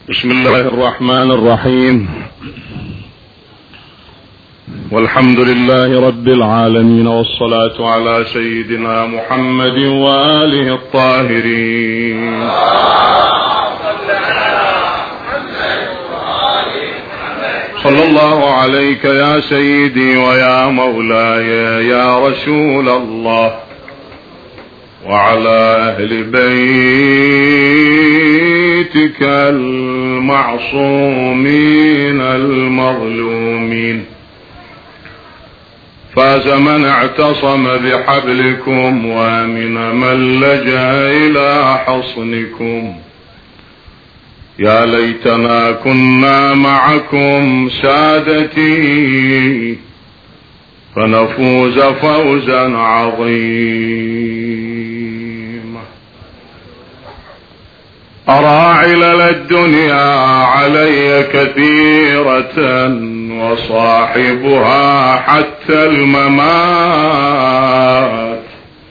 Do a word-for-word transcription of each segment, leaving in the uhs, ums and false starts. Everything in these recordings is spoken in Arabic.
بسم الله الرحمن الرحيم. والحمد لله رب العالمين، والصلاة على سيدنا محمد وآله الطاهرين. صلى الله عليك يا سيدي ويا مولاي يا رسول الله، وعلى أهل بيتك المعصومين المظلومين. فاز من اعتصم بحبلكم، وامن من لجأ إلى حصنكم. يا ليتنا كنا معكم سادتي، فنفوز فوزا عظيما. أرى علل الدنيا علي كثيرة، وصاحبها حتى الممات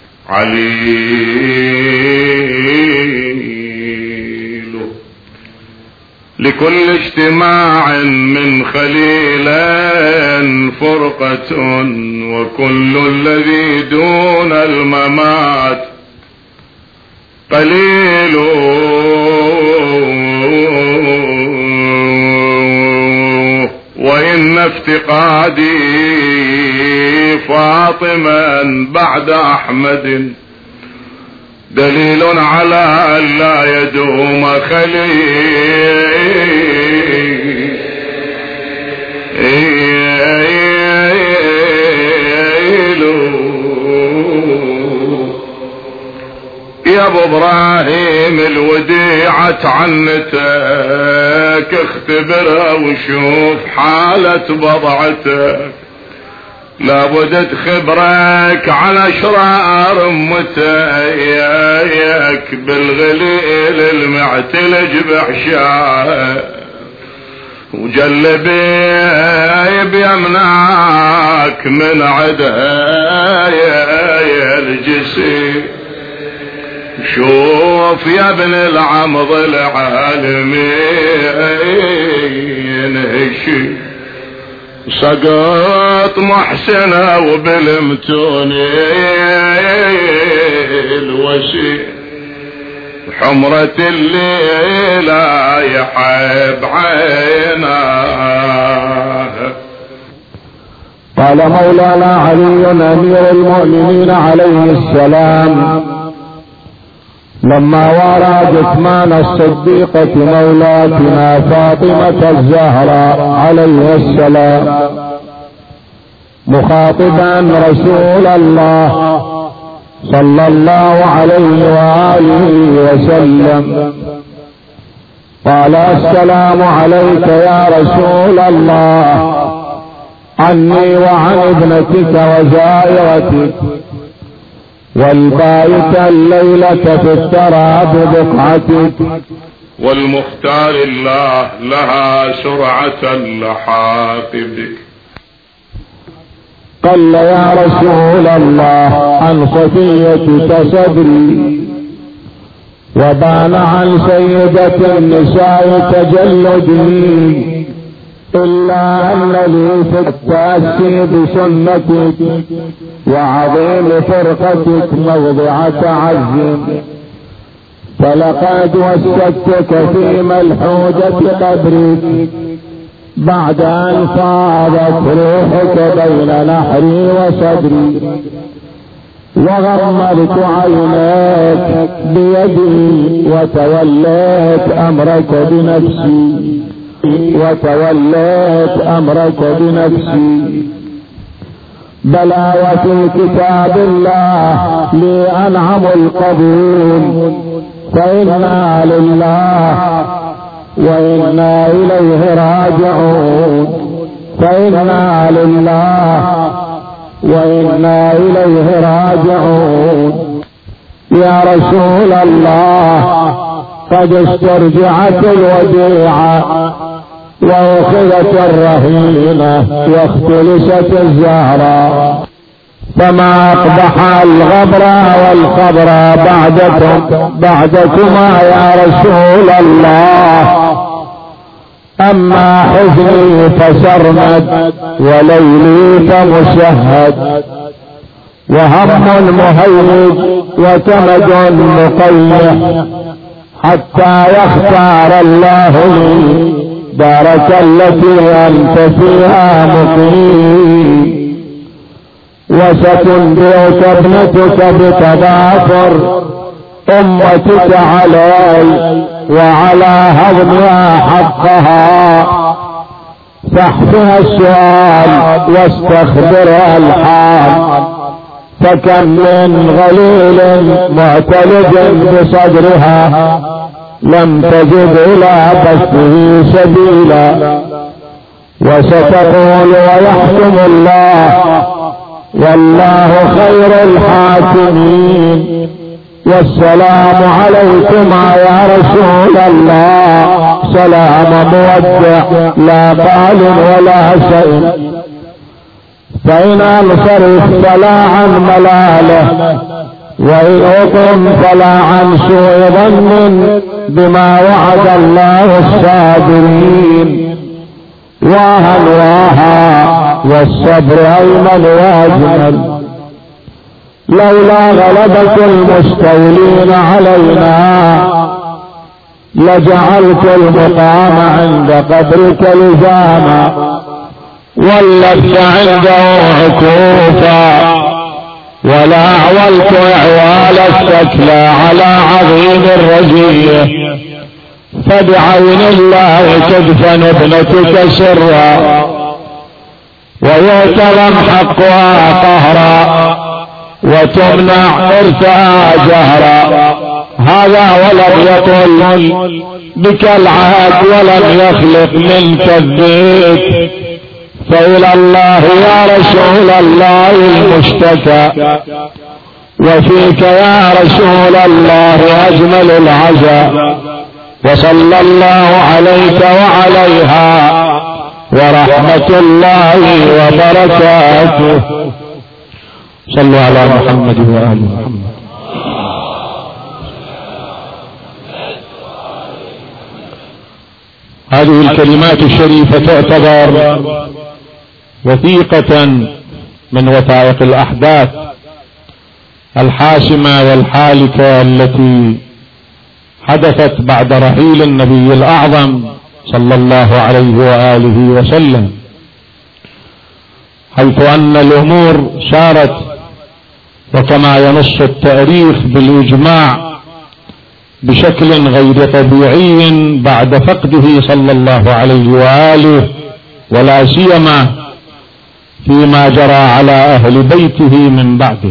عليل. لكل اجتماع من خليلين فرقة، وكل الذي دون الممات قليل. وإن افتقادي فاطما بعد أحمد دليل على أن لا يدوم خليل. يا ابو ابراهيم الوديعة عنتك، اختبرها وشوف حالة بضعتك. لابد تخبرك على اشرار امتك، بالغليل المعتلج بحشاه، وجلبي بيمناك من عدها يا الجسيم. شوف يا ابن العمض العالمين، هشي سقط محسنة وبالمتوني الوسيل. حمرة الليل يحب عيناه. قال مولانا علي أمير المؤمنين عليه السلام: لما وارى جثمان الصديقة مولاتنا فاطمة الزهراء عليه السلام مخاطبا رسول الله صلى الله عليه وآله وسلم، قال: السلام عليك يا رسول الله، عني وعن ابنتك وزائرتك، والبايت الليلة في التراب بقعتك. والمختار الله لها سرعة اللحاق بك. قال: يا رسول الله، عن صفيتك صدري، وبان عن سيدة النساء تجلدي، إلا أن لي في التأسي بسنتك وعظيم فرقتك موضع تعزم. فلقد وسدتك في ملحوجة قبرك بعد أن فاضت روحك بين نحري وصدري، وغمرت عينيك بيدي، وتوليت أمرك بنفسي وتوليت أمرك بنفسي. بلى وفي كتاب الله لي أنعم القبول، فإنا لله وإنا إليه راجعون، فإنا لله وإنا إليه راجعون. يا رسول الله، قد استرجعت الوديعة، وأخذت الرهينة، واختلست الزهراء، فما أقبح الغبر والخبر بعدكم بعدكما يا رسول الله. أما حزني فسرمد وليلي فمشهد، وهم مهيج وكمد مقيح، حتى يختار الله لي دارك التي أنت فيها مقيم. وستنبئك ابنتك بتضافر أمتك علي وعلى هضمها حقها، فاحفها السؤال واستخبرها الحال، فكم من غليل معتلج بصدرها لم تجد إلى بثه سبيلا. وستقول ويحكم الله والله خير الحاكمين، والسلام عليكما يا رسول الله، سلام مودع لا قال ولا شيء. فإن انصرف فلا عن ملاله، وإن أقم فلا عن سوء ظن بما وعد الله الصابرين. واها واها والصبر أيمن واجمل، لولا غلبة المستولين علينا لجعلت المقام عند قبرك لزاما، ولبت عنده عكوفا، ولا عولت اعوال الثكلى على عظيم الرجية. فبعين الله تدفن ابنتك سرا، ويعتلم حقها قهرا، وتمنع ارثها جهرا. هذا ولم يطل بك العهد ولم يخلق منك الذيك، فإلى الله يا رسول الله المشتكى، وفيك يا رسول الله أجمل العزاء. وصلى الله عليك وعليها ورحمة الله وبركاته. صلوا على محمد وآل محمد. هذه الكلمات الشريفة تعتبر وثيقة من وثائق الأحداث الحاسمة والحالكة التي حدثت بعد رحيل النبي الأعظم صلى الله عليه وآله وسلم، حيث أن الأمور سارت وكما ينص التاريخ بالإجماع بشكل غير طبيعي بعد فقده صلى الله عليه وآله، ولا سيما فيما جرى على أهل بيته من بعده.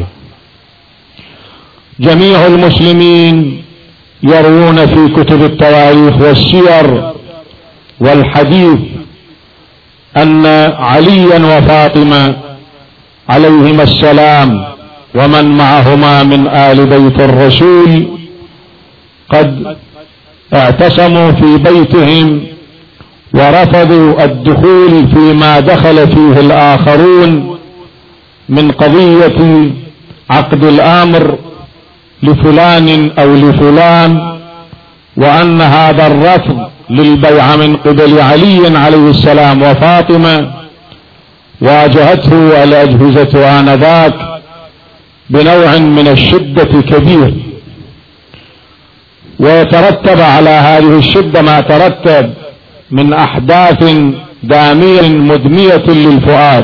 جميع المسلمين يروون في كتب التواريخ والسير والحديث أن عليا وفاطمة عليهما السلام ومن معهما من آل بيت الرسول قد اعتصموا في بيتهم ورفضوا الدخول فيما دخل فيه الآخرون من قضية عقد الأمر لفلان أو لفلان، وأن هذا الرفض للبيعة من قبل علي عليه السلام وفاطمة واجهته الأجهزة آنذاك بنوع من الشدة كبير، ويترتب على هذه الشدة ما ترتب من أحداث دامية مدمية للفؤاد.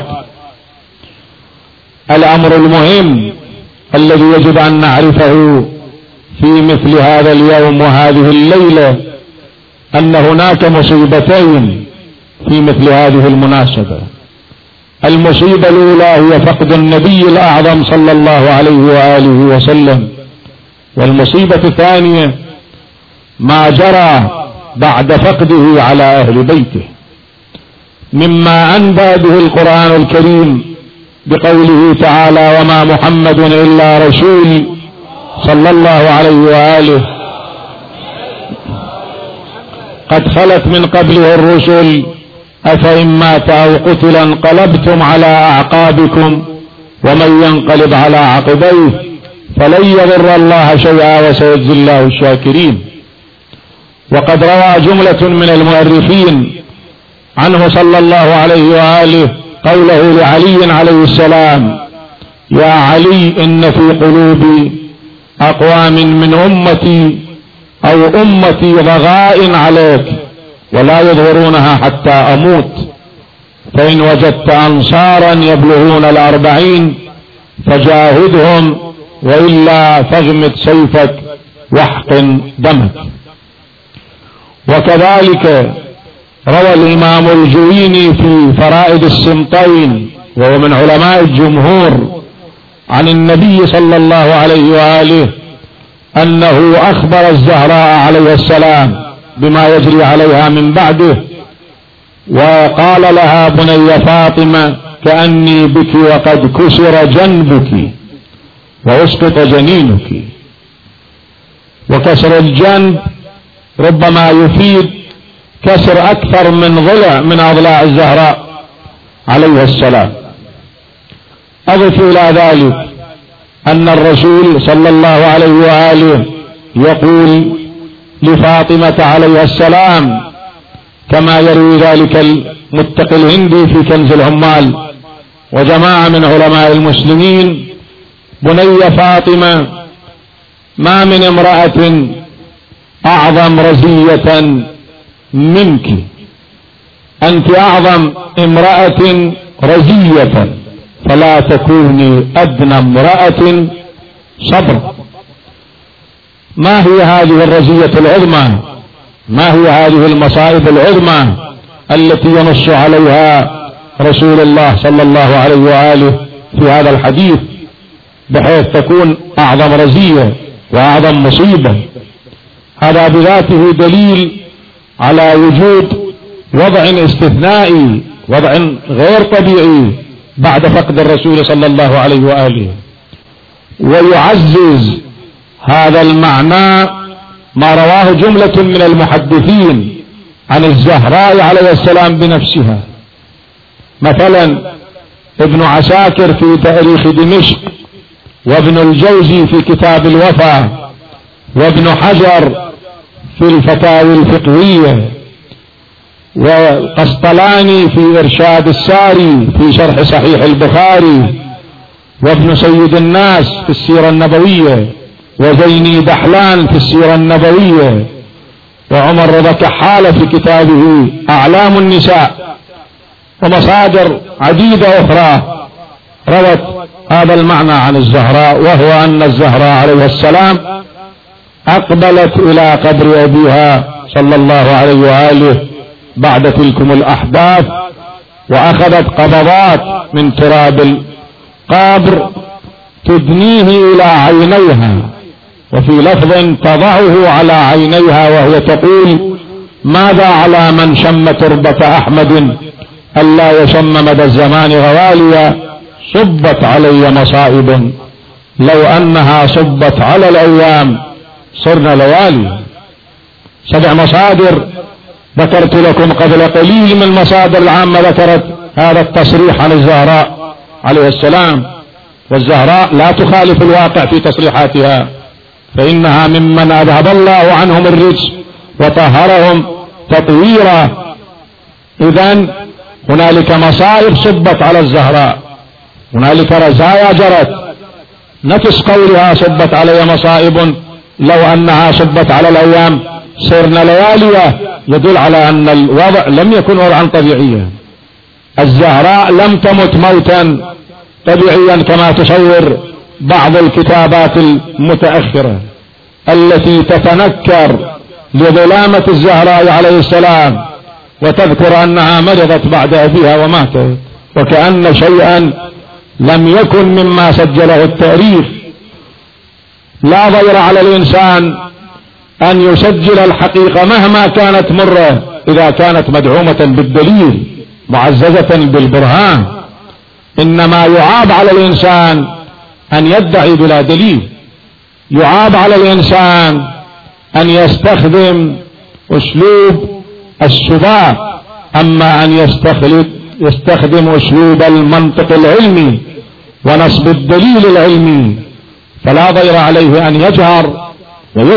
الأمر المهم الذي يجب أن نعرفه في مثل هذا اليوم وهذه الليلة أن هناك مصيبتين في مثل هذه المناسبة. المصيبة الأولى هي فقد النبي الأعظم صلى الله عليه وآله وسلم، والمصيبة الثانية ما جرى بعد فقده على أهل بيته، مما أنبأ به القرآن الكريم بقوله تعالى: وما محمد إلا رسول صلى الله عليه وآله قد خلت من قبله الرسل أفإن مات أو قتل انقلبتم على أعقابكم ومن ينقلب على عقبيه فلن يضر الله شيئا وسيجزي الله الشاكرين. وقد روى جملة من المؤرخين عنه صلى الله عليه وآله قوله لعلي عليه السلام: يا علي إن في قلوب أقوام من أمتي أو أمتي ضغائن عليك ولا يظهرونها حتى أموت، فإن وجدت أنصارا يبلغون الأربعين فجاهدهم وإلا فاغمد سيفك واحقن دمك. وكذلك روى الإمام الجويني في فرائد السمطين وهو من علماء الجمهور عن النبي صلى الله عليه وآله أنه أخبر الزهراء عليه السلام بما يجري عليها من بعده، وقال لها: بني فاطمة كأني بك وقد كسر جنبك وأسقط جنينك. وكسر الجنب ربما يفيد كسر أكثر من ضلع من أضلاع الزهراء عليه السلام. أضف إلى ذلك أن الرسول صلى الله عليه وآله يقول لفاطمة عليه السلام كما يروي ذلك المتقي الهندي في كنز العمال وجماعة من علماء المسلمين: بني فاطمة ما من امرأة أعظم رزية منك، أنت أعظم امرأة رزية، فلا تكوني أدنى امرأة صبر. ما هي هذه الرزية العظمى؟ ما هي هذه المصائب العظمى التي ينص عليها رسول الله صلى الله عليه وآله في هذا الحديث بحيث تكون أعظم رزية وأعظم مصيبة؟ هذا بذاته دليل على وجود وضع استثنائي، وضع غير طبيعي بعد فقد الرسول صلى الله عليه وآله. ويعزز هذا المعنى ما رواه جملة من المحدثين عن الزهراء عليه السلام بنفسها. مثلا ابن عساكر في تاريخ دمشق، وابن الجوزي في كتاب الوفا، وابن حجر في الفتاوي الفقهية، والقسطلاني في إرشاد الساري في شرح صحيح البخاري، وابن سيد الناس في السيرة النبوية، وزيني دحلان في السيرة النبوية، وعمر رضا كحالة في كتابه أعلام النساء، ومصادر عديدة أخرى روت هذا المعنى عن الزهراء، وهو أن الزهراء عليه السلام أقبلت إلى قبر أبيها صلى الله عليه وآله بعد تلكم الأحداث، وأخذت قبضات من تراب القبر تدنيه إلى عينيها، وفي لفظ تضعه على عينيها وهي تقول: ماذا على من شم تربة أحمد ألا يشم مدى الزمان غواليا، صبت علي مصائب لو أنها صبت على الأيام صرنا ليالي. سبع مصادر ذكرت لكم قبل قليل من المصادر العامة ذكرت هذا التصريح عن الزهراء عليه السلام، والزهراء لا تخالف الواقع في تصريحاتها، فإنها ممن أذهب الله عنهم الرجس وطهرهم تطهيرا. إذن هنالك مصائب صبت على الزهراء، هنالك رزايا جرت، نفس قولها صبت علي مصائب لو أنها صبت على الأيام صرنا ليالية، يدل على أن الوضع لم يكن وضعا طبيعيا. الزهراء لم تمت موتا طبيعيا كما تصور بعض الكتابات المتأخرة التي تتنكر لظلامة الزهراء عليه السلام وتذكر أنها مرضت بعد أبيها وماتت، وكأن شيئا لم يكن مما سجله التاريخ. لا ضير على الإنسان أن يسجل الحقيقة مهما كانت مرة إذا كانت مدعومة بالدليل معززة بالبرهان، إنما يعاب على الإنسان أن يدعي بلا دليل، يعاب على الإنسان أن يستخدم أسلوب السباق، أما أن يستخدم يستخدم أسلوب المنطق العلمي ونصب الدليل العلمي فلا ضير عليه أن يجهر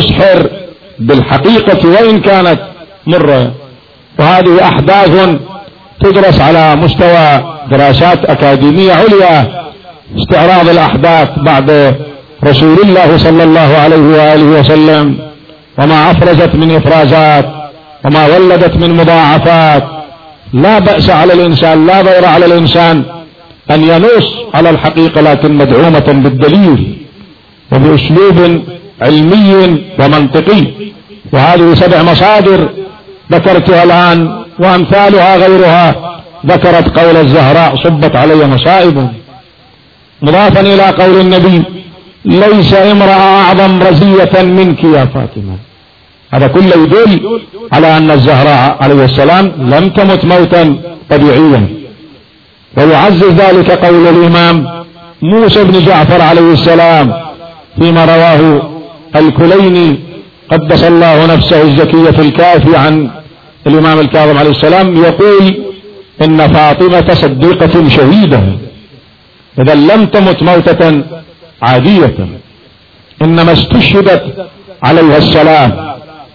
ويسحر بالحقيقة وإن كانت مرة. وهذه أحداث تدرس على مستوى دراسات أكاديمية عليا، استعراض الأحداث بعد رسول الله صلى الله عليه وآله وسلم، وما أفرزت من إفرازات وما ولدت من مضاعفات. لا بأس على الإنسان، لا ضير على الإنسان أن ينص على الحقيقة، لكن مدعومة بالدليل وبأسلوب علمي ومنطقي. وهذه سبع مصادر ذكرتها الآن وأمثالها غيرها ذكرت قول الزهراء: صبت علي مصائب، مضافا إلى قول النبي: ليس امرأة أعظم رزية منك يا فاطمة. هذا كله يدل على أن الزهراء عليه السلام لم تمت موتا طبيعيا. ويعزز ذلك قول الإمام موسى بن جعفر عليه السلام فيما رواه الكليني قدس الله نفسه الزكية في الكافي عن الإمام الكاظم عليه السلام، يقول: إن فاطمة صديقة شهيدة، إذا لم تمت موتة عادية، إنما استشهدت عليها السلام،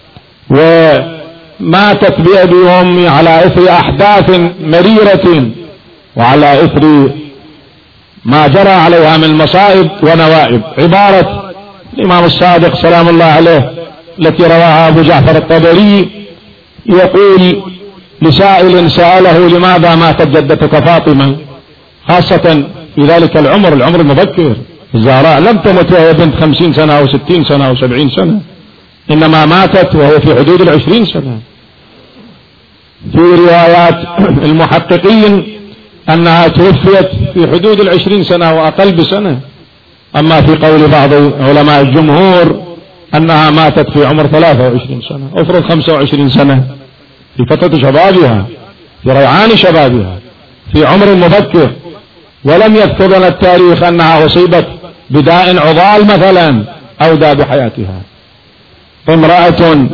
وماتت بأبي وأمي على إثر أحداث مريرة وعلى إثر ما جرى عليها من مصائب ونوائب. عبارة الإمام الصادق سلام الله عليه التي رواها أبو جعفر الطبري يقول لسائل سأله: لماذا ماتت جدتك فاطمة؟ خاصة في ذلك العمر، العمر المبكر. الزهراء لم تمت وهي بنت خمسين سنة أو ستين سنة أو سبعين سنة، إنما ماتت وهي في حدود العشرين سنة. في روايات المحققين أنها توفيت في حدود العشرين سنة وأقل بسنة. أما في قول بعض علماء الجمهور أنها ماتت في عمر ثلاثة وعشرين سنة، أفرض خمسة وعشرين سنة، في فترة شبابها، في ريعان شبابها، في عمر مبكر. ولم يذكر لنا التاريخ أنها أصيبت بداء عضال مثلا أو داء بحياتها. امرأة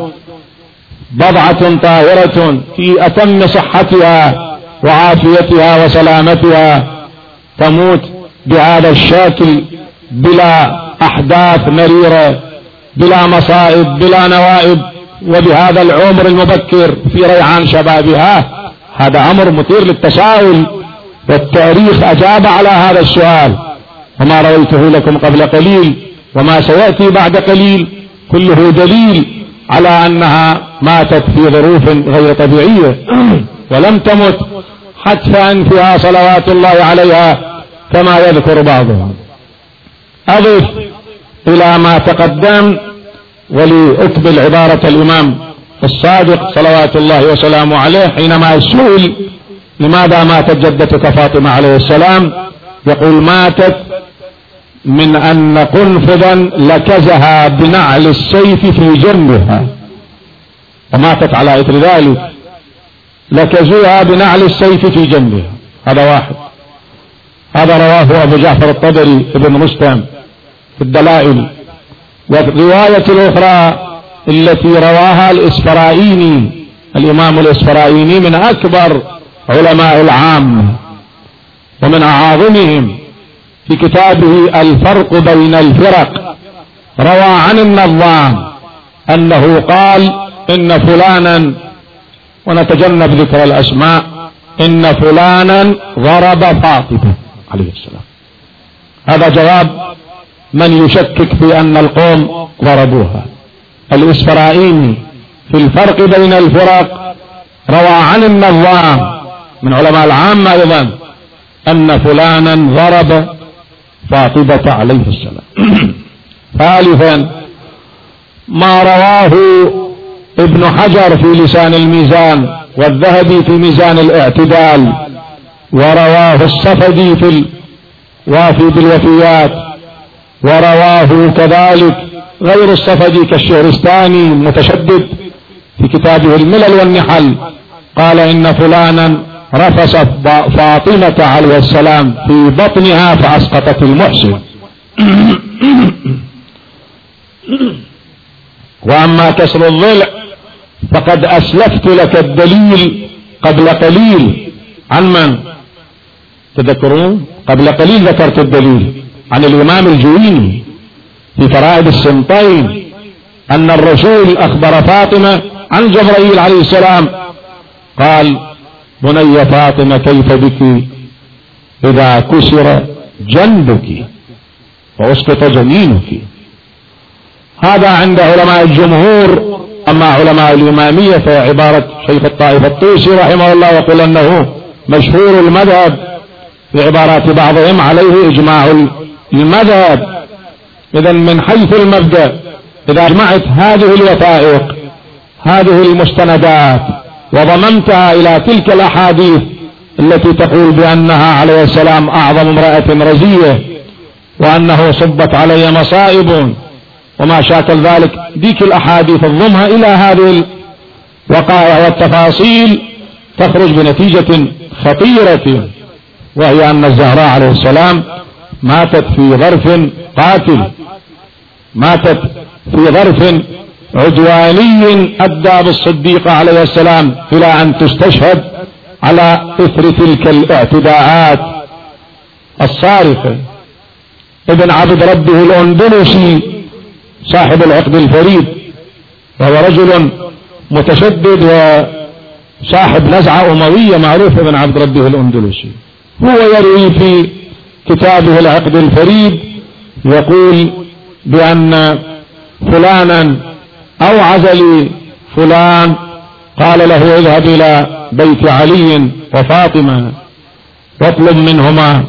بضعة طاهرة في أتم صحتها وعافيتها وسلامتها تموت بهذا الشكل بلا أحداث مريرة، بلا مصائب، بلا نوائب، وبهذا العمر المبكر في ريعان شبابها. هذا أمر مثير للتساؤل، والتاريخ أجاب على هذا السؤال. وما رويته لكم قبل قليل وما سيأتي بعد قليل كله دليل على أنها ماتت في ظروف غير طبيعية ولم تمت حتف أنفها صلوات الله عليها كما يذكر بعضهم. أضف إلى ما تقدم ولأكمل عبارة الإمام الصادق صلوات الله وسلامه عليه حينما سئل: لماذا ماتت جدتك فاطمة عليه السلام؟ يقول: ماتت من أن قنفذا لكزها بنعل السيف في جنبها، وماتت على إثر ذلك، لكزوها بنعل السيف في جنبها. هذا واحد، هذا رواه أبو جعفر الطبري ابن رستم في الدلائل. والرواية الأخرى التي رواها الإسفرايني، الإمام الإسفرايني من أكبر علماء العام ومن أعاظمهم، في كتابه الفرق بين الفرق روى عن النظام أنه قال: إن فلانا، ونتجنب ذكر الأسماء، إن فلانا ضرب فاطمة عليه السلام. هذا جواب من يشكك في أن القوم ضربوها. الإسفرايني في الفرق بين الفرق روى عن النظام من علماء العامة أيضا أن فلانا ضرب فاطمة عليه السلام. ثالثا ما رواه ابن حجر في لسان الميزان، والذهبي في ميزان الاعتدال، ورواه الصفدي في الوافي بالوفيات، ورواه كذلك غير الصفدي كالشهرستاني المتشدد في كتابه الملل والنحل، قال: إن فلانا رفس فاطمة عليه السلام في بطنها فأسقطت المحسن. وأما كسر الضلع فقد أسلفت لك الدليل قبل قليل. عن من تذكرون؟ قبل قليل ذكرت الدليل عن الإمام الجويني في فرائد السنطين أن الرسول أخبر فاطمة عن جبرائيل عليه السلام، قال: بني فاطمة كيف بك إذا كسر جنبك وأسقط جنينك. هذا عند علماء الجمهور. أما علماء الإمامية فعبارة شيخ الطائفة الطوسي رحمه الله يقول أنه مشهور المذهب، في عبارات بعضهم عليه إجماع المذهب. إذن من حيث المبدأ إذا جمعت هذه الوثائق هذه المستندات وضممتها إلى تلك الأحاديث التي تقول بأنها عليه السلام أعظم امرأة رزية وأنه صبت علي مصائب وما شاكل ذلك، ديك الأحاديث الضمها إلى هذه الوقائع والتفاصيل تخرج بنتيجة خطيرة، وهي أن الزهراء عليه السلام ماتت في ظرف قاتل، ماتت في ظرف عدواني أدى بالصديق عليه السلام إلى أن تستشهد على إثر تلك الاعتداءات الصارخة. ابن عبد ربه الأندلسي صاحب العقد الفريد وهو رجل متشدد وصاحب نزعة أموية معروف، ابن عبد ربه الأندلسي هو يروي في كتابه العقد الفريد يقول بأن فلانا أوعز لي فلان قال له اذهب إلى بيت علي وفاطمة واطلب منهما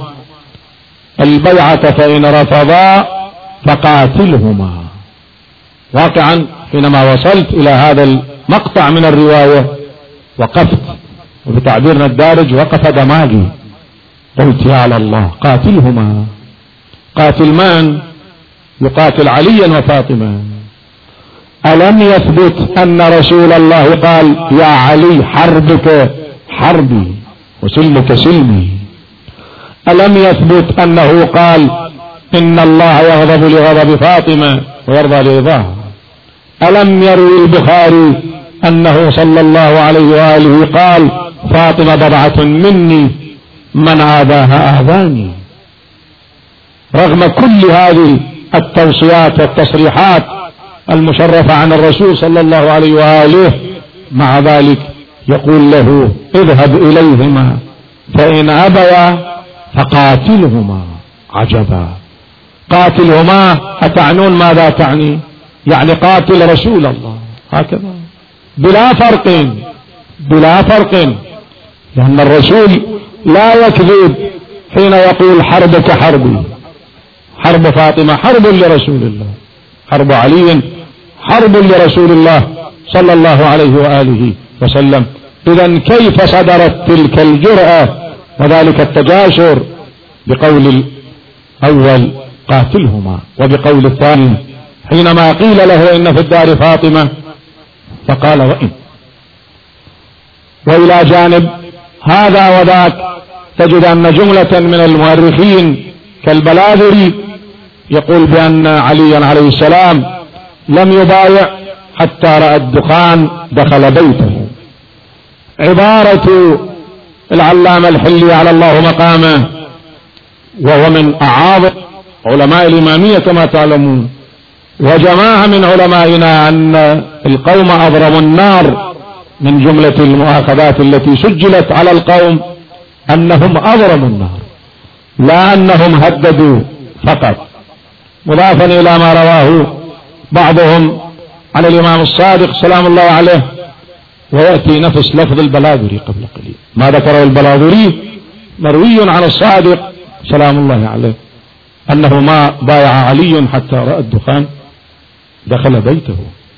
البيعة فإن رفضا فقاتلهما. واقعا حينما وصلت إلى هذا المقطع من الرواية وقفت، وبتعبيرنا الدارج وقف دماغي، قلت يا على الله، قاتلهما. قاتل من؟ يقاتل عليا وفاطمة. ألم يثبت أن رسول الله قال يا علي حربك حربي وسلمك سلمي؟ ألم يثبت أنه قال إن الله يغضب لغضب فاطمة ويرضى لرضاها؟ ألم يروي البخاري أنه صلى الله عليه وآله قال فاطمة بضعة مني من آذاها آذاني؟ رغم كل هذه التوصيات والتصريحات المشرفة عن الرسول صلى الله عليه وآله، مع ذلك يقول له اذهب إليهما فإن أبيا فقاتلهما. عجبا، قاتلهما أتعنون ماذا تعني؟ يعني قاتل رسول الله، هكذا بلا فرق بلا فرق، لأن الرسول لا يكذب حين يقول حربك حربي. حرب فاطمة حرب لرسول الله، حرب علي حرب لرسول الله صلى الله عليه وآله وسلم. إذن كيف صدرت تلك الجرأة وذلك التجاسر بقول الأول قاتلهما، وبقول الثاني حينما قيل له إن في الدار فاطمة فقال وإن. وإلى جانب هذا وذاك تجد أن جملة من المؤرخين كالبلاذري يقول بأن عليا عليه السلام لم يبايع حتى رأى الدخان دخل بيته. عبارة العلامة الحلي على الله مقامه، وهو من أعاظم علماء الإمامية كما تعلمون، وجماعة من علمائنا أن القوم أضرموا النار. من جملة المؤاخذات التي سجلت على القوم أنهم أضرموا النار، لا أنهم هددوا فقط. مضافا إلى ما رواه بعضهم عن الإمام الصادق سلام الله عليه، ويأتي نفس لفظ البلاذري قبل قليل. ما ذكره البلاذري مروي عن الصادق سلام الله عليه أنه ما بايع علي حتى رأى الدخان دخل بيته.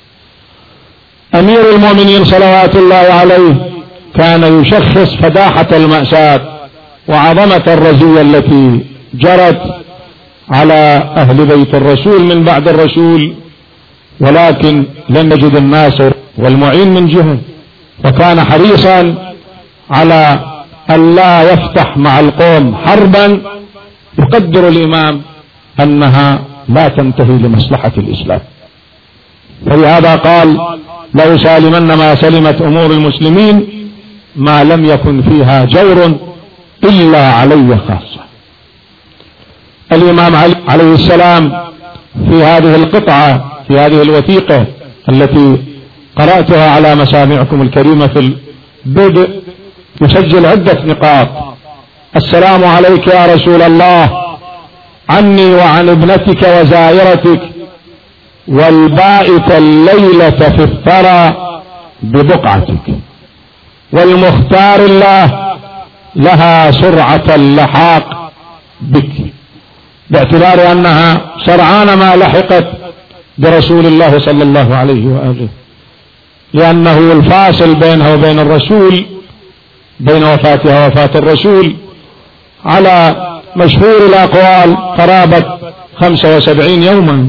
أمير المؤمنين صلوات الله عليه كان يشخص فداحة المأساة وعظمة الرزية التي جرت على أهل بيت الرسول من بعد الرسول، ولكن لم يجد الناصر والمعين من جهة، وكان حريصا على أن لا يفتح مع القوم حربا يقدر الإمام أنها لا تنتهي لمصلحة الإسلام. فلهذا قال لو سالمن ما سلمت أمور المسلمين ما لم يكن فيها جور إلا علي خاصة. الإمام علي عليه السلام في هذه القطعة في هذه الوثيقة التي قرأتها على مسامعكم الكريمة في البدء يسجل عدة نقاط: السلام عليك يا رسول الله، عني وعن ابنتك وزائرتك، والبائت الليلة في الثرى ببقعتك، والمختار الله لها سرعة اللحاق بك، باعتبار أنها سرعان ما لحقت برسول الله صلى الله عليه وآله، لأنه الفاصل بينها وبين الرسول، بين وفاتها ووفاة الرسول، على مشهور الأقوال قرابة خمسة وسبعين يوما،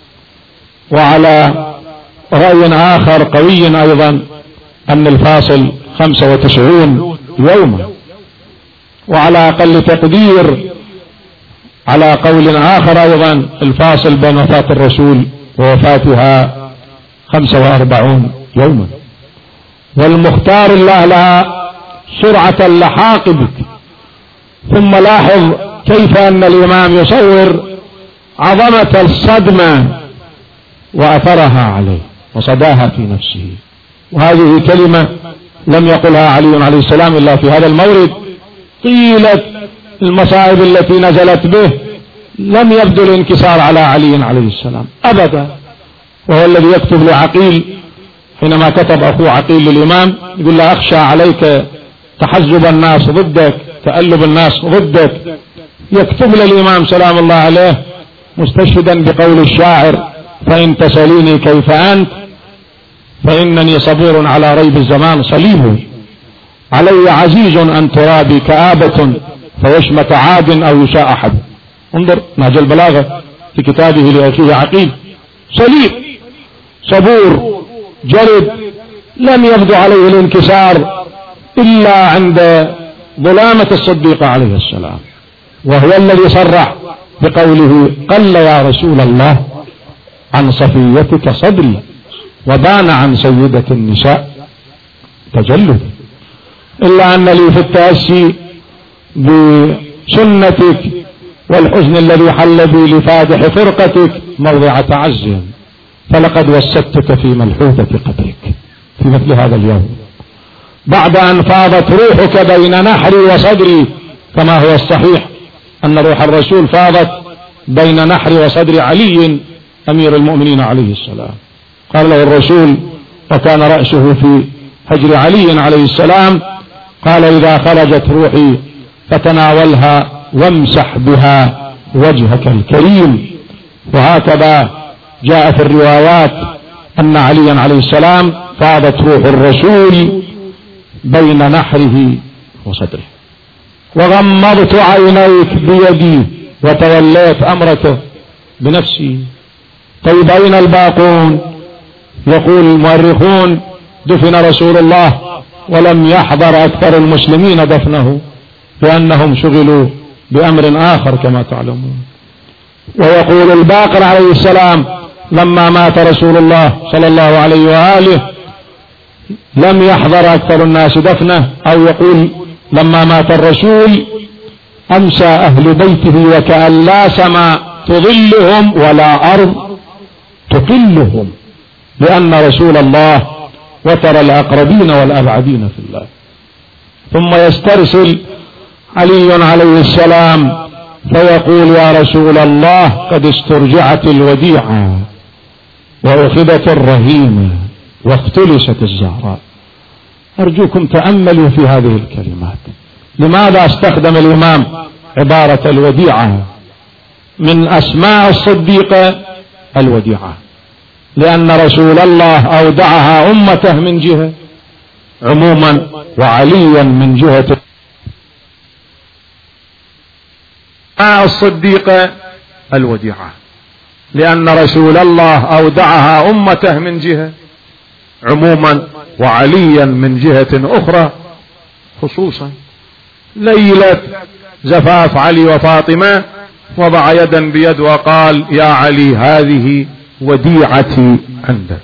وعلى رأي آخر قوي أيضا أن الفاصل خمسة وتسعون يوما، وعلى أقل تقدير على قول آخر أيضا الفاصل بين وفاة الرسول ووفاتها خمسة وأربعون يوما. والمختار الله لها سرعة اللحاق بك. ثم لاحظ كيف أن الإمام يصور عظمة الصدمة وأثرها عليه وصداها في نفسه. وهذه كلمة لم يقلها علي عليه السلام إلا في هذا المورد. طيلة المصائب التي نزلت به لم يبدو الانكسار على علي عليه السلام أبدا، وهو الذي يكتب لعقيل حينما كتب أخوه عقيل للإمام يقول له: أخشى عليك تحزب الناس ضدك، تألب الناس ضدك. يكتب للإمام سلام الله عليه مستشهدا بقول الشاعر: فإن تسأليني كيف أنت فإنني صبور على ريب الزمان صليب، علي عزيز أن ترابي كآبة فيشمت عاد أو يشاء أحد. انظر نهج البلاغة في كتابه لأخيه عقيل: صليب، صبور، جرد، لم يبدو عليه الانكسار إلا عند ظلامة الصديقة عليه السلام، وهو الذي صرح بقوله: قل يا رسول الله عن صفيتك صدري وبان عن سيدة النساء تجلد، إلا أن لي في التأسي بسنتك والحزن الذي حل بي لفادح فرقتك موضع تعز، فلقد وسدتك في ملحوظة قدرك في مثل هذا اليوم، بعد أن فاضت روحك بين نحري وصدري، كما هو الصحيح أن روح الرسول فاضت بين نحري وصدر علي أمير المؤمنين عليه السلام. قال له الرسول وكان رأسه في هجر علي عليه السلام: قال: إذا خرجت روحي فتناولها وامسح بها وجهك الكريم. وهكذا جاء في الروايات أن عليا عليه السلام فاضت روح الرسول بين نحره وصدره. وغمضت عينيك بيدي وتوليت أمرك بنفسي. طيب أين الباقون؟ يقول المؤرخون: دفن رسول الله ولم يحضر أكثر المسلمين دفنه لأنهم شغلوا بأمر آخر كما تعلمون. ويقول الباقر عليه السلام لما مات رسول الله صلى الله عليه وآله لم يحضر أكثر الناس دفنه، أو يقول لما مات الرسول أمسى أهل بيته وكأن لا سماء تظلهم ولا أرض تقلهم، لأن رسول الله وتر الأقربين والأبعدين في الله. ثم يسترسل علي عليه السلام فيقول: يا رسول الله قد استرجعت الوديعة وأخذت الرهينة واختلست الزهراء. أرجوكم تأملوا في هذه الكلمات. لماذا استخدم الإمام عبارة الوديعة؟ من أسماء الصديقة الوديعة، لأن رسول الله أودعها أمته من جهة عموما وعليا من جهة. أسماء الصديقة الوديعة لأن رسول الله أودعها أمته من جهة عموما وعليا من جهة أخرى خصوصا. ليلة زفاف علي وفاطمة وضع يدا بيد وقال: يا علي هذه وديعتي عندك.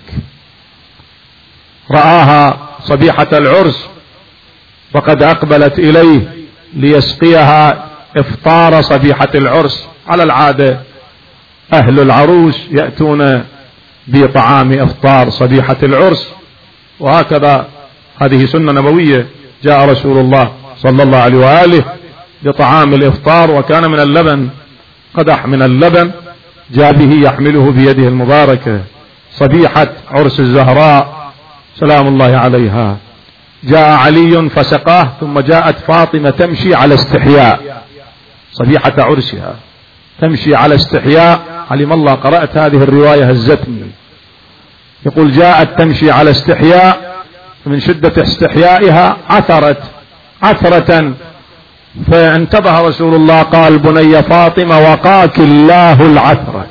رآها صبيحة العرس وقد أقبلت إليه ليسقيها إفطار صبيحة العرس. على العادة أهل العروس يأتون بطعام إفطار صبيحة العرس، وهكذا هذه سنة نبوية جاء رسول الله صلى الله عليه وآله بطعام الإفطار، وكان من اللبن قدح من اللبن جاء به يحمله بيده المباركة، صبيحة عرس الزهراء سلام الله عليها. جاء علي فسقاه، ثم جاءت فاطمة تمشي على استحياء، صبيحة عرسها تمشي على استحياء. علم الله قرأت هذه الرواية هزتني. يقول جاءت تمشي على استحياء، من شدة استحيائها عثرت عثرة، فانتبه رسول الله قال بني فاطمة وقاك الله العثرة.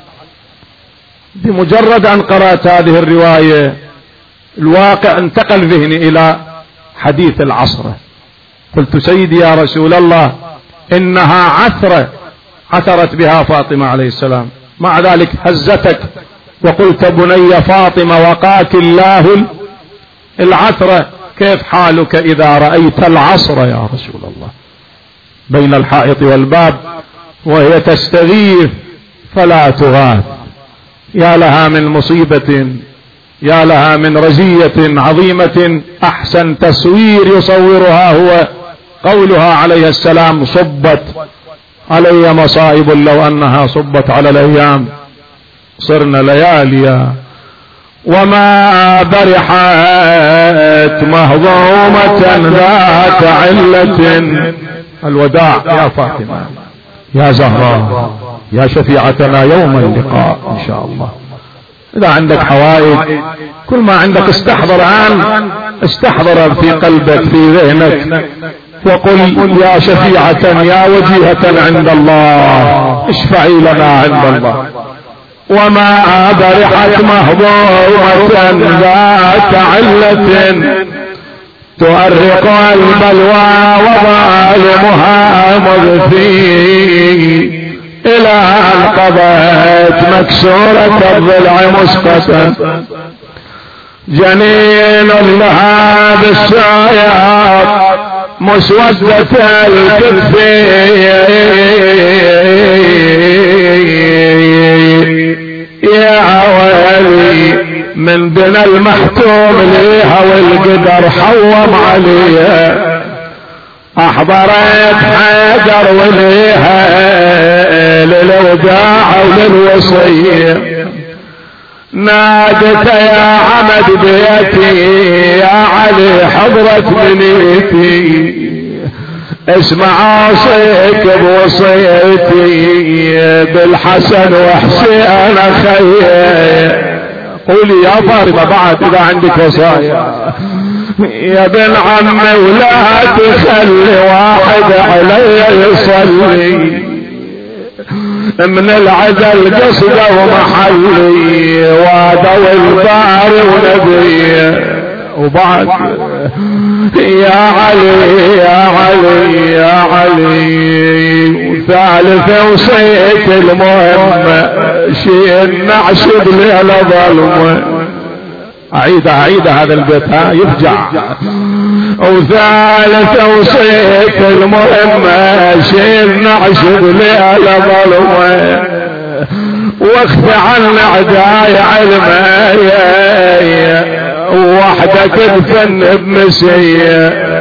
بمجرد أن قرأت هذه الرواية الواقع انتقل ذهني إلى حديث العصرة. قلت سيدي يا رسول الله إنها عثرة عثرت بها فاطمة عليه السلام، مع ذلك هزتك وقلت بني فاطمة وقاك الله العثرة، كيف حالك إذا رأيت العصر يا رسول الله بين الحائط والباب وهي تستغيث فلا تغاث؟ يا لها من مصيبة، يا لها من رزية عظيمة. أحسن تصوير يصورها هو قولها عليه السلام صبت علي مصائب لو أنها صبت على الأيام، صرنا لياليا وما برحت مهضومة ذات علة. الوداع يا فاطمة يا زهراء يا شفيعتنا يوم اللقاء إن شاء الله. إذا عندك حوائج كل ما عندك استحضر الآن، استحضر في قلبك في ذهنك وقل يا شفيعة يا وجيهة عند الله اشفعي لنا عند الله. وما برحت مهضومة ذات علة تؤرق البلوى وظالمها مذفي إلى أن قضت مكسورة الضلع مسقطا جنين لها بالسايات مسودة الكتف يا ويلي من بنا المحتوم ليها والقدر حوم عليها. احضرت حجر وليها للوداع وللوصية، نادت يا عمد بيتي يا علي حضرت بنيتي اسمع اوصيك بوصيتي بالحسن وحسين خيي. قولي يا فاطمة بعد اذا عندك وصايا يا بن عمي ولا تخلي واحد علي يصلي من العزل قصده ومحلي وادو الباري ونبي. وبعد يا علي يا علي يا علي وثالث وصيت المهمة شيء نعشب ليلة ظلمة. أعيد أعيد هذا البيت ها يفجع. وثالث وصيت المهمة شيء نعشب ليلة ظلمة واخفي عن اعداء علمي وحدك تدفن بمسيه.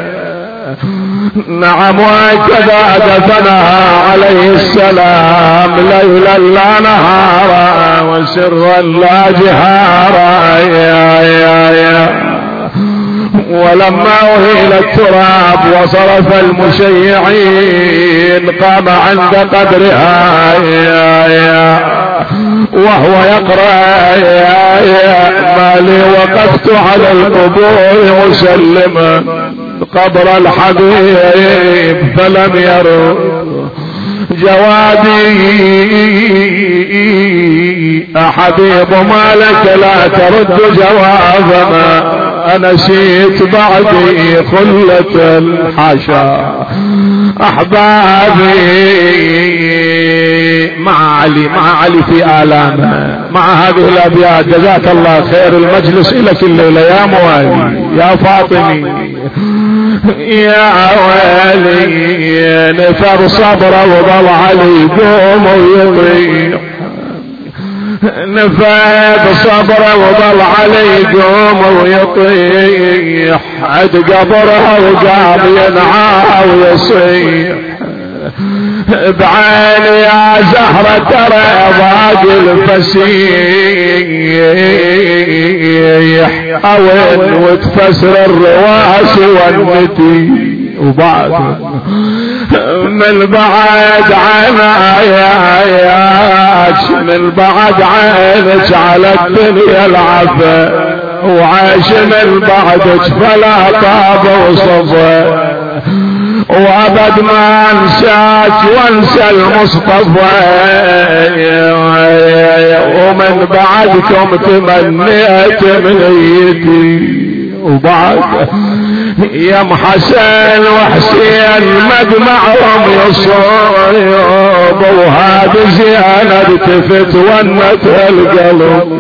نعم وكذا دفنها عليه السلام ليلا لا نهارا وسرا لا جهارا يا يا يا. ولما أهيل التراب وصرف المشيعين قام عند قبرها يا يا وهو يقرأ يا يا ما لي وقفت على القبور مسلما قبر الحبيب فلم يرد جوابي. أحبيب ما لك لا ترد جوابنا أنسيت بعدي خلة الحاشا أحبابي. مع علي مع علي في آلامه مع هذه الأبيات. جزاك الله خير المجلس إلك الليلة يا موالي يا فاطمي يا ويلي نفر صبر وضل علي قوم ويطيح نفاد صبره وضل عليه يقوم ويطيح عد قبرها وقام ينعى ويصيح بعيني يا زهرة ترى ضاق الفسيح اوين وتفسر الرواسي والنتي وبعد من بعد عناياك من بعد عينك على الدنيا العفا وعاش من بعدك فلا طاب وصفا وابد ما انساك وانسى المصطفى ومن بعدكم تمنيت منيتي وبعد يا محسن وحسين مجمعهم يصوب وهذا زيانة التفت ونت القلب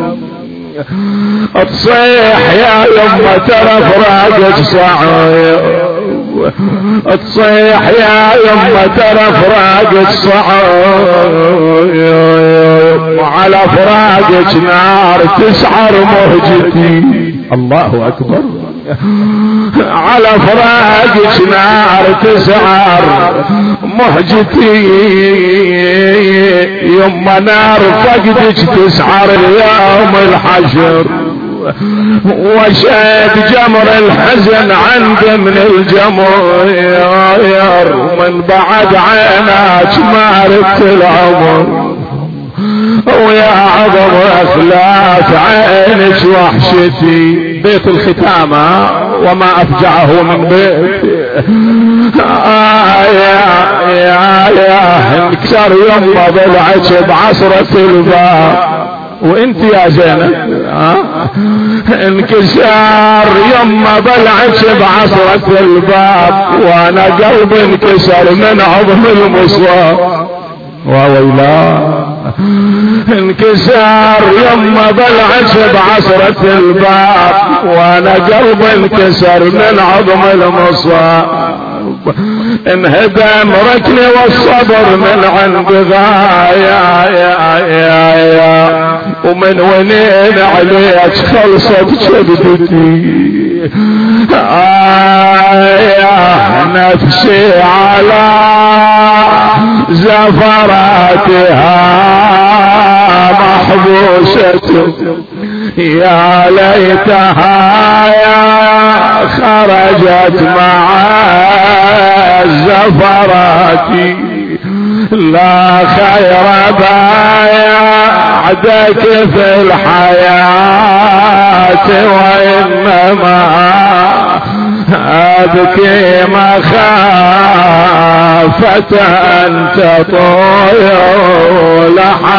تصيح يا يمه ترى فراقك صعب تصيح يا يمه ترى فراقك صعب وعلى فراقك نار تسعر مهجتي الله اكبر على فراقك نار تسعر مهجتي يما نار فقدك تسعر يوم الحشر وشاد جمر الحزن عند من الجمر من بعد عيناك ما ردت العمر ويا عظم اخلاف عينك وحشتي بيت الختامة وما افجعه من بيت آه يا يا يا انكسر يما ضلعك بعصرة الباب وانت يا زينب آه انكسار يما ضلعك بعصرة الباب وانا قلبي انكسر من عظم المصاب وويلا انكسار يما ضلعت بعصرة الباب وانا قلبي انكسر من عظم المصاب انهدم ركني والصبر من عند غاية يا يا يا ومن ونين عليك خلصت شدتي آه نفسي على زفراتها محبوسة يا ليتها يا خرجت مع الزفرات لا خير بعدك في الحياة وإنما أبكي مخافة أن تطول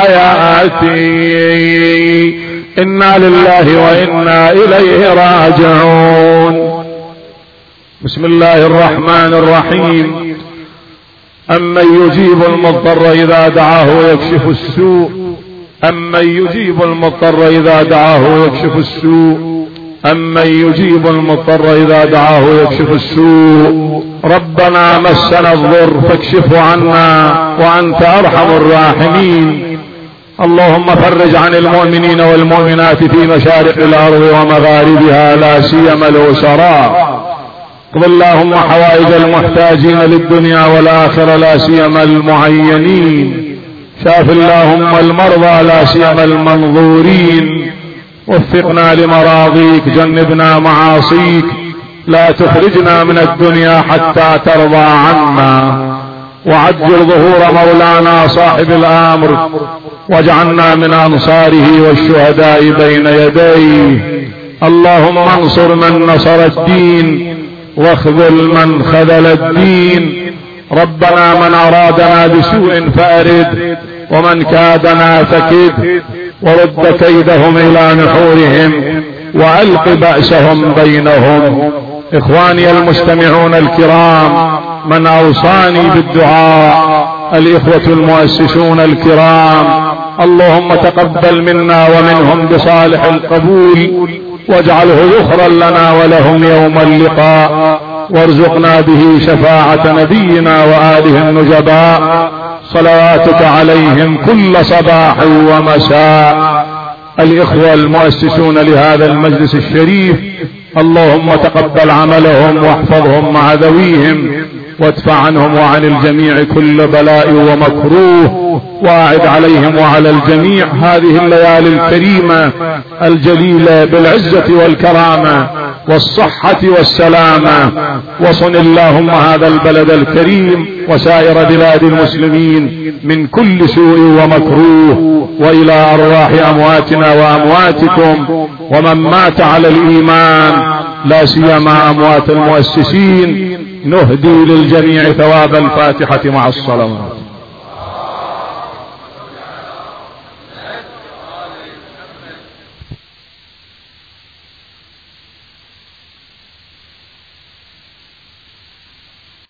حياتي إنا لله وإنا إليه راجعون. بسم الله الرحمن الرحيم. أمن يجيب المضطر إذا دعاه ويكشف السوء أمن يجيب المضطر إذا دعاه ويكشف السوء أمن يجيب المضطر إذا دعاه ويكشف السوء ربنا مسنا الضر فاكشفه عنا وأنت أرحم الراحمين. اللهم فرج عن المؤمنين والمؤمنات في مشارق الأرض ومغاربها لا سيما الأسراء. اقض اللهم حوائج المحتاجين للدنيا والآخرة لا سيما المعينين. شاف اللهم المرضى لا سيما المنظورين. وفقنا لمراضيك جنبنا معاصيك. لا تخرجنا من الدنيا حتى ترضى عنا. وعجل ظهور مولانا صاحب الامر واجعلنا من انصاره والشهداء بين يديه. اللهم انصر من نصر الدين واخذل من خذل الدين. ربنا من ارادنا بسوء فارد ومن كادنا فكد ورد كيدهم الى نحورهم والق بأسهم بينهم. اخواني المستمعون الكرام، من اوصاني بالدعاء الاخوة المؤسسون الكرام، اللهم تقبل منا ومنهم بصالح القبول واجعله ذخرا لنا ولهم يوم اللقاء، وارزقنا به شفاعة نبينا وآله النجباء. صلواتك عليهم كل صباح ومساء. الإخوة المؤسسون لهذا المجلس الشريف، اللهم تقبل عملهم واحفظهم مع ذويهم، وادفع عنهم وعن الجميع كل بلاء ومكروه، واعد عليهم وعلى الجميع هذه الليالي الكريمة الجليلة بالعزة والكرامة والصحة والسلامة. وصن اللهم هذا البلد الكريم وسائر بلاد المسلمين من كل سوء ومكروه، وإلى أرواح أمواتنا وأمواتكم ومن مات على الإيمان، لا سيما أموات المؤسسين، نهدي للجميع ثواب الفاتحة مع الصلوات.